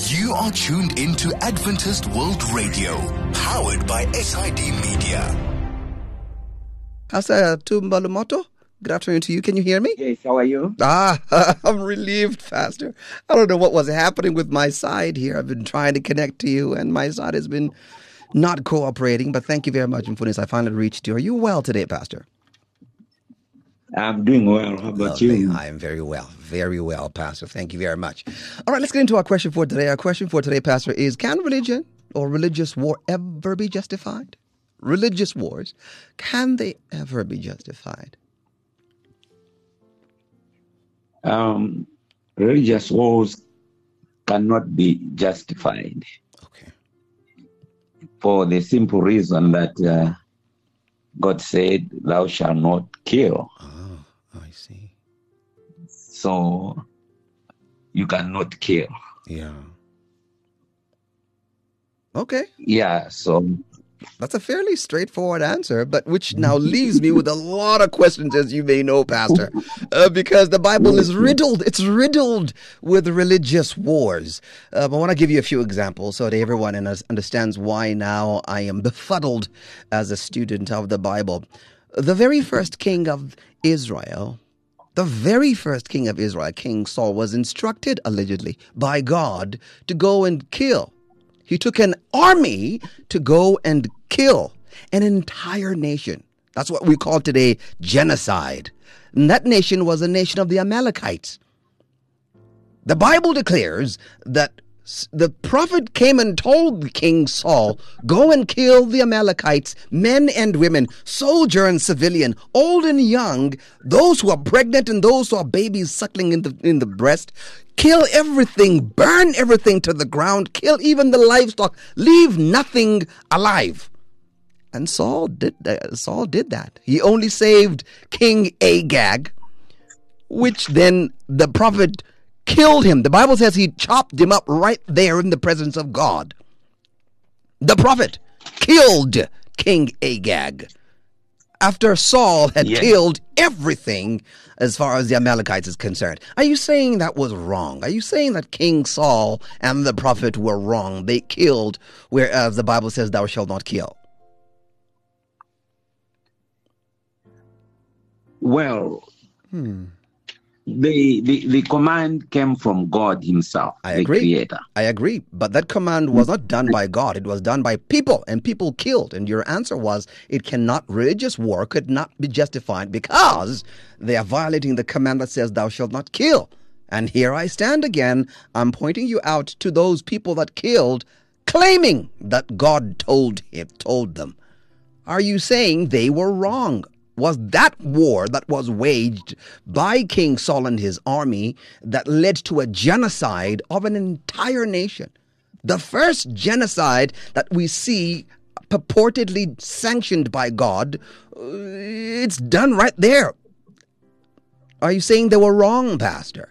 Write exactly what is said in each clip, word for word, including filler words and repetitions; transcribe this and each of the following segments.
You are tuned into Adventist World Radio, powered by S I D Media. Pastor Tumbalumoto, good afternoon to you. Can you hear me? Yes, how are you? Ah, I'm relieved, Pastor. I don't know what was happening with my side here. I've been trying to connect to you, and my side has been not cooperating, but thank you very much, Mfunis. I finally reached you. Are you well today, Pastor? I'm doing well. How about Lovely. you? I am very well. Very well, Pastor. Thank you very much. All right, let's get into our question for today. Our question for today, Pastor, is can religion or religious war ever be justified? Religious wars, can they ever be justified? Um, religious wars cannot be justified. Okay. For the simple reason that uh, God said, thou shalt not kill. Oh, I see. So you cannot kill. Yeah. Okay. Yeah, so That's a fairly straightforward answer, but which now leaves me with a lot of questions, as you may know, Pastor, uh, because the Bible is riddled. It's riddled with religious wars. Uh, I want to give you a few examples so that everyone understands why now I am befuddled as a student of the Bible. The very first king of Israel, the very first king of Israel, King Saul, was instructed, allegedly, by God to go and kill. He took an army to go and kill an entire nation. That's what we call today genocide. And that nation was a nation of the Amalekites. The Bible declares that the prophet came and told King Saul, go and kill the Amalekites, men and women, soldier and civilian, old and young, those who are pregnant and those who are babies suckling in the, in the breast. Kill everything, burn everything to the ground, kill even the livestock, leave nothing alive. And Saul did that. Saul did that. He only saved King Agag, which then the prophet killed him. The Bible says he chopped him up right there in the presence of God. The prophet killed King Agag after Saul had Yes. killed everything as far as the Amalekites is concerned. Are you saying that was wrong? Are you saying that King Saul and the prophet were wrong? They killed, whereas the Bible says thou shalt not kill. well, Hmm. the, the the command came from God Himself, I the agree. Creator. I agree. But that command was not done by God. It was done by people, and people killed. And your answer was it cannot, religious war could not be justified because they are violating the command that says thou shalt not kill. And here I stand again. I'm pointing you out to those people that killed, claiming that God told him, told them. Are you saying they were wrong? Was that war that was waged by King Saul and his army that led to a genocide of an entire nation? The first genocide that we see purportedly sanctioned by God, uh, it's done right there. Are you saying they were wrong, Pastor?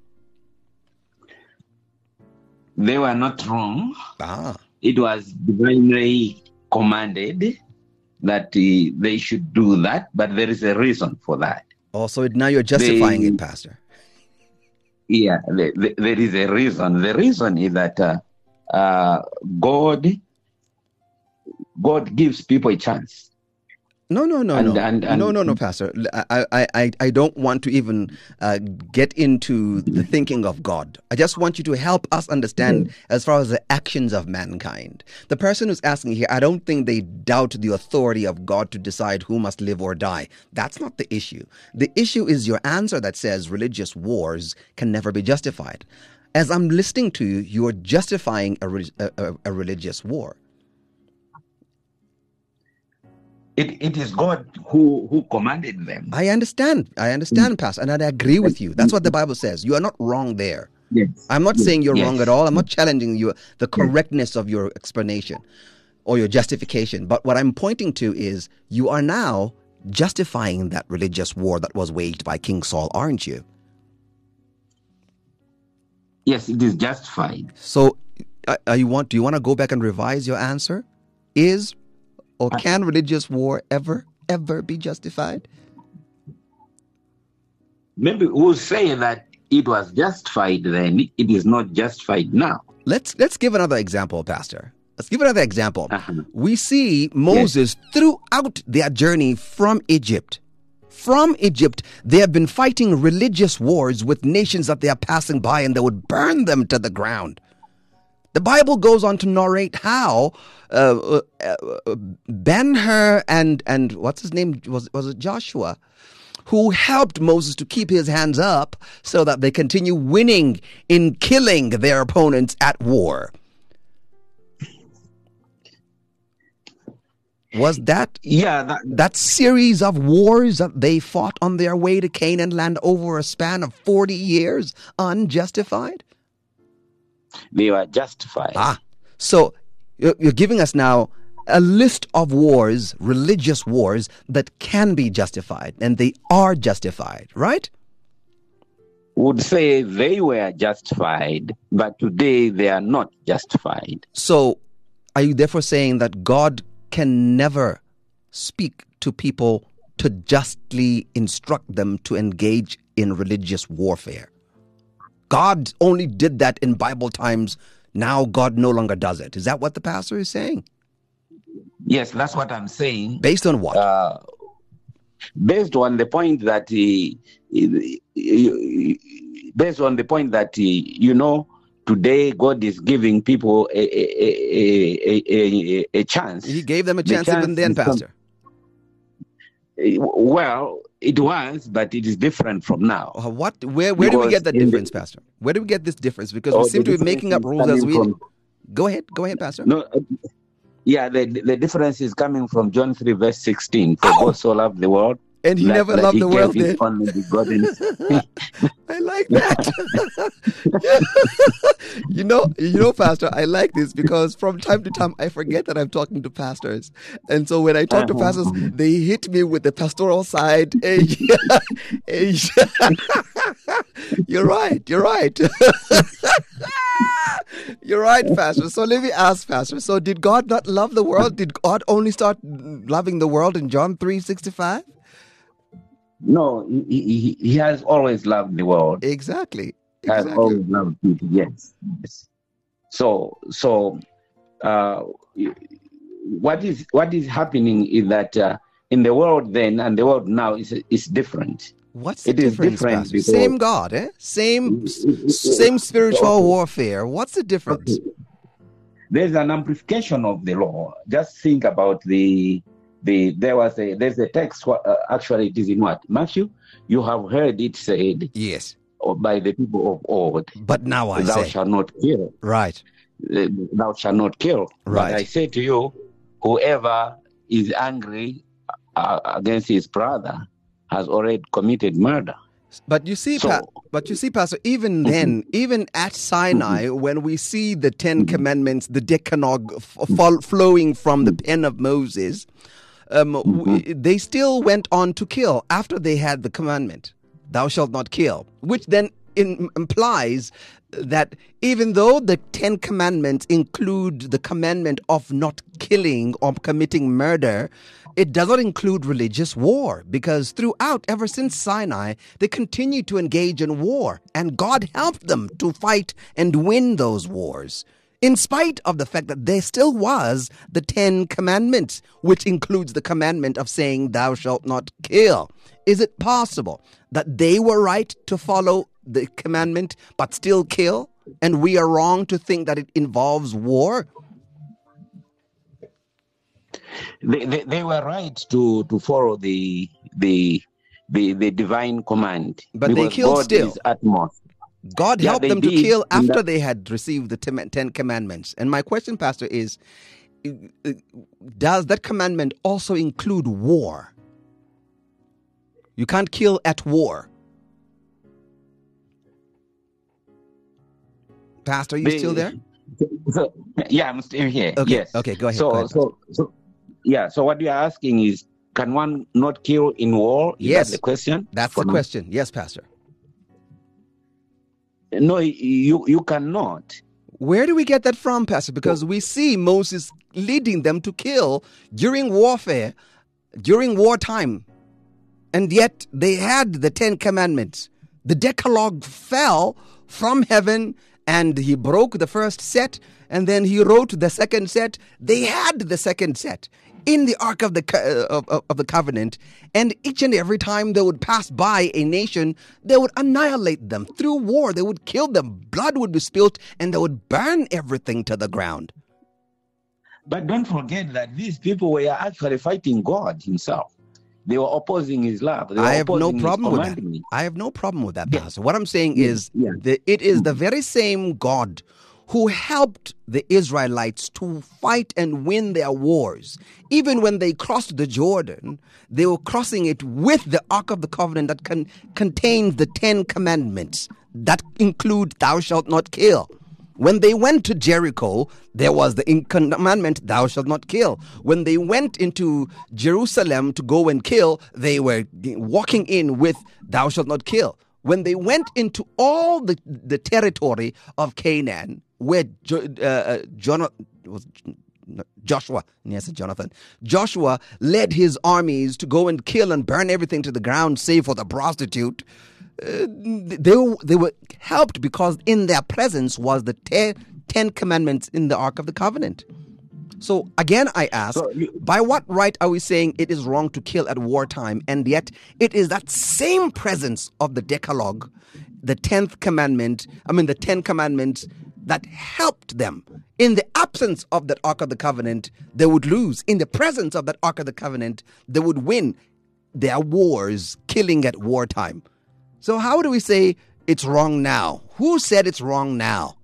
They were not wrong. Ah, It was divinely commanded that uh, they should do that, but there is a reason for that. also now you're justifying They- it, Pastor. Yeah, the, the, there is a reason. The reason is that uh, uh, God, God gives people a chance. No, no, no, And- no, and- and- no, no, no, Pastor. I, I, I, I don't want to even uh, get into the thinking of God. I just want you to help us understand as far as the actions of mankind. The person who's asking here, I don't think they doubt the authority of God to decide who must live or die. That's not the issue. The issue is your answer that says religious wars can never be justified. As I'm listening to you, you're justifying a, re- a, a, a religious war. It, it is God who, who commanded them. I understand. I understand, Pastor, and I agree with you. That's what the Bible says. You are not wrong there. Yes. I'm not saying you're Yes. wrong at all. I'm not challenging you, the correctness of your explanation or your justification. But what I'm pointing to is you are now justifying that religious war that was waged by King Saul, aren't you? Yes, it is justified. So, uh, uh, you want? Do you want to go back and revise your answer? Is or can religious war ever, ever be justified? Maybe we'll say that it was justified then, it is not justified now. Let's let's give another example, Pastor. Let's give another example. Uh-huh. We see Moses throughout their journey from Egypt. From Egypt, they have been fighting religious wars with nations that they are passing by, and they would burn them to the ground. The Bible goes on to narrate how uh, uh, uh, Ben-Hur and and what's his name was was it Joshua, who helped Moses to keep his hands up so that they continue winning in killing their opponents at war. Was that Yeah, that, that series of wars that they fought on their way to Canaan land over a span of forty years unjustified? they were justified. Ah, so you're you're giving us now a list of wars, religious wars, that can be justified, and they are justified, right? Would say they were justified, but today they are not justified. So are you therefore saying that God can never speak to people to justly instruct them to engage in religious warfare? God only did that in Bible times. Now God no longer does it. Is that what the pastor is saying? Yes, that's what I'm saying. Based on what? Uh, based on the point that he, he- he- based on the point that he, you know, today God is giving people a a, a, a, a, a chance. He gave them a The chance, even then, is com- Pastor. Well, it was, but it is different from now. Uh, What? Where? Where do we Because get that in the- difference, Pastor? Where do we get this difference? Because Oh, we the seem to be difference making up is rules as coming we. from- Go ahead. Go ahead, Pastor. No, uh, yeah, the the difference is coming from John three verse sixteen. For Ow! God so loved the world, And he that- never that loved he the gave world. his Then only begotten. I like that. you know, you know, Pastor, I like this because from time to time I forget that I'm talking to pastors, and so when I talk to pastors, they hit me with the pastoral side. Hey, hey, you're right. You're right. You're right, Pastor. So let me ask, Pastor. So did God not love the world? Did God only start loving the world in John three sixty-five? No, he, he, he has always loved the world. Exactly. Has Exactly. always loved people. Yes. yes. So so, uh, what is what is happening is that uh, in the world then and the world now is is different. What's the It is difference, different Pastor? because- Same God, eh? Same, same spiritual warfare. What's the difference? There's an amplification of the law. Just think about the the there was a there's a text. Uh, actually, it is in what Matthew. You have heard it said Yes, or by the people of old, but now I "Thou say, shalt not kill. right, Uh, Thou shalt not kill." Right. But I say to you, whoever is angry uh, against his brother has already committed murder. but you see, So- pa- but you see, Pastor. Even then, even at Sinai, when we see the Ten Commandments, the Decalogue f- fol- flowing from the pen of Moses, um, w- they still went on to kill after they had the commandment, "Thou shalt not kill," which then in, implies that even though the Ten Commandments include the commandment of not killing or committing murder, it does not include religious war, because throughout, ever since Sinai, they continue to engage in war, and God helped them to fight and win those wars, in spite of the fact that there still was the Ten Commandments, which includes the commandment of saying, "Thou shalt not kill." Is it possible that they were right to follow the commandment but still kill, and we are wrong to think that it involves war? They, they, they were right to, to follow the the the, the divine command. But they because killed God still. is utmost. God Yeah, helped they them to did, kill and after that- they had received the Ten Ten Commandments. And my question, Pastor, is, uh, does that commandment also include war? You can't kill at war. Pastor, are you They- still there? So, yeah, I'm still here. Okay, Yes. okay, go ahead, So, go ahead, so, so, yeah. So, what you are asking is, can one not kill in war? Is Yes. that the question? That's For the now? question. Yes, Pastor. No, you you cannot. Where do we get that from, Pastor? Because we see Moses leading them to kill during warfare, during wartime. And yet they had the Ten Commandments. The Decalogue fell from heaven and he broke the first set, and then he wrote the second set. They had the second set in the Ark of the uh, of, of the Covenant, and each and every time they would pass by a nation, they would annihilate them through war. They would kill them. Blood would be spilled, and they would burn everything to the ground. But don't forget that these people were actually fighting God himself. They were opposing his love. They were I have no opposing problem his with that. commandment. I have no problem with that, Yeah. Pastor. What I'm saying Yeah. is Yeah. that it is the very same God who helped the Israelites to fight and win their wars. Even when they crossed the Jordan, they were crossing it with the Ark of the Covenant that con- contains the Ten Commandments that include thou shalt not kill. When they went to Jericho, there was the commandment, thou shalt not kill. When they went into Jerusalem to go and kill, they were walking in with thou shalt not kill. When they went into all the, the territory of Canaan, where jo- uh, uh, John, was Joshua, yes, Jonathan, Joshua led his armies to go and kill and burn everything to the ground, save for the prostitute. Uh, they, they were helped because in their presence was the te- Ten Commandments in the Ark of the Covenant. So again, I ask, So you- by what right are we saying it is wrong to kill at wartime, and yet it is that same presence of the Decalogue, the tenth commandment, I mean the Ten Commandments, that helped them. In the absence of that Ark of the Covenant, they would lose. In the presence of that Ark of the Covenant, they would win their wars, killing at wartime. So how do we say it's wrong now? Who said it's wrong now?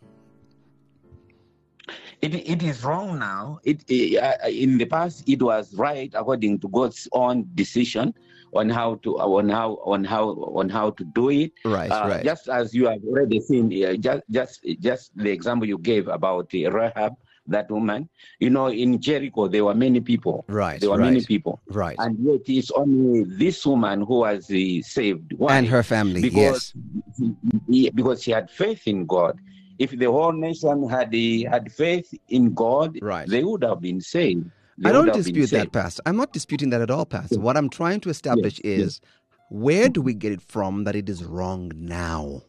It, it is wrong now. It, uh, in the past, it was right according to God's own decision on how to on how on how on how to do it. Right, Uh, right. Just as you have already seen, uh, just just just the example you gave about uh, Rahab, that woman. You know, in Jericho there were many people. Right, There were right, many people. right. And yet it's only this woman who was uh, saved. Why? And her family, because, yes. Because she had faith in God. If the whole nation had uh, had faith in God, Right. they would have been saved. They I would don't have been dispute that, saved. Pastor. I'm not disputing that at all, Pastor. What I'm trying to establish Yes, is where do we get it from that it is wrong now?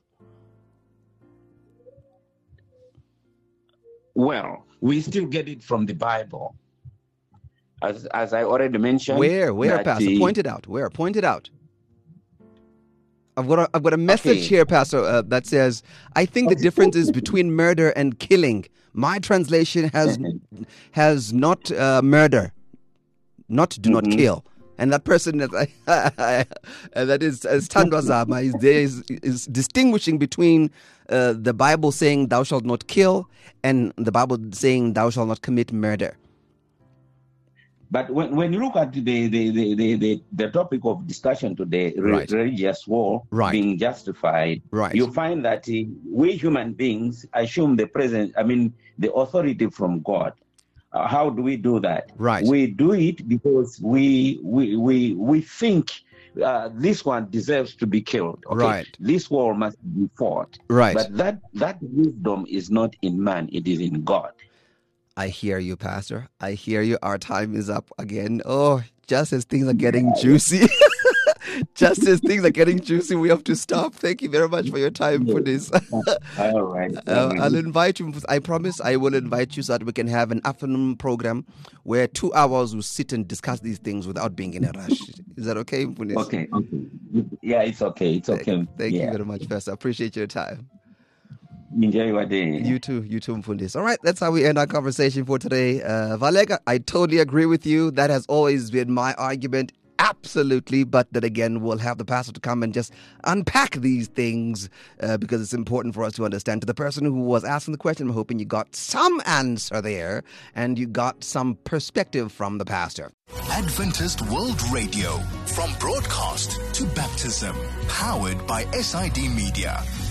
Well, we still get it from the Bible. As as I already mentioned. Where? Where, that, Pastor? uh, Point it out. Where? Point it out. I've got a, I've got a message Okay. here, Pastor, uh, that says, I think the difference is between murder and killing. My translation has has not uh, murder, not do not Mhm. kill. And that person that I, that is uh, Standwazama is there is, is distinguishing between uh, the Bible saying thou shalt not kill and the Bible saying thou shalt not commit murder. But when, when you look at the the, the, the, the, the topic of discussion today, re- Right. religious war Right. being justified, Right. you find that uh, we human beings assume the presence, I mean, the authority from God. Uh, how do we do that? Right. We do it because we we we we think uh, this one deserves to be killed. Okay? Right. This war must be fought. Right. But that that wisdom is not in man; it is in God. I hear you, Pastor. I hear you. Our time is up again. Oh, just as things are getting juicy. Just as things are getting juicy, we have to stop. Thank you very much for your time for this. All right. Uh, I'll invite you. I promise I will invite you so that we can have an afternoon program where two hours we'll sit and discuss these things without being in a rush. Is that okay, Mfunis? Okay. Okay. Yeah, it's okay. It's okay. Thank yeah. you very much, Pastor. I appreciate your time. Enjoy your day. You too. You too, Mfundis. All right, that's how we end our conversation for today. Uh, Valega, I totally agree with you. That has always been my argument. Absolutely. But then again, we'll have the pastor to come and just unpack these things uh, because it's important for us to understand. To the person who was asking the question, I'm hoping you got some answer there and you got some perspective from the pastor. Adventist World Radio, from broadcast to baptism, powered by S I D Media.